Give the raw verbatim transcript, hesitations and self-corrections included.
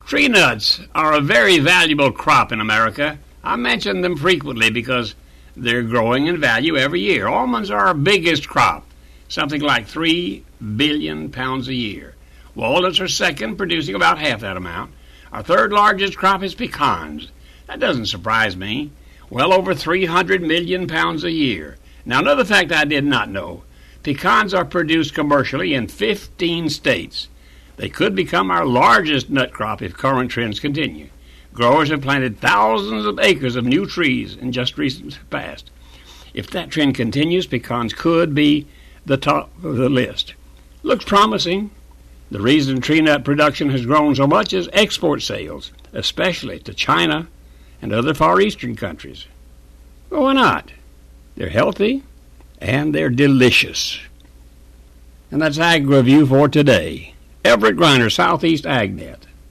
Tree nuts are a very valuable crop in America. I mention them frequently because they're growing in value every year. Almonds are our biggest crop, something like three billion pounds a year. Walnuts are second, producing about half that amount. Our third largest crop is pecans. That doesn't surprise me. Well over three hundred million pounds a year. Now, another fact I did not know. Pecans are produced commercially in fifteen states. They could become our largest nut crop if current trends continue. Growers have planted thousands of acres of new trees in just recent past. If that trend continues, pecans could be the top of the list. Looks promising. The reason tree nut production has grown so much is export sales, especially to China and other Far Eastern countries. Well, why not? They're healthy and they're delicious. And that's Ag Review for today. Everett Griner, Southeast AgNet.